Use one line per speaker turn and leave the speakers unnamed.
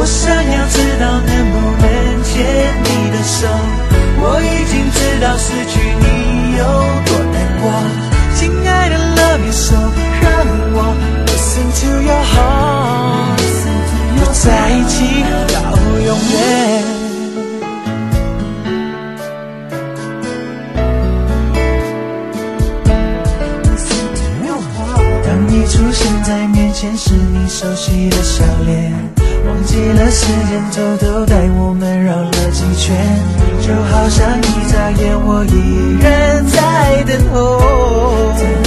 想要知道能不能牵你的手，我已经知道失去你有多难过。亲爱的 Love you so， 让我 listen to your heart， 我在一起到永远。当你出现在面前，是你熟悉的笑脸，忘记了时间，偷偷带我们绕了几圈，就好像一眨眼，我依然在等候。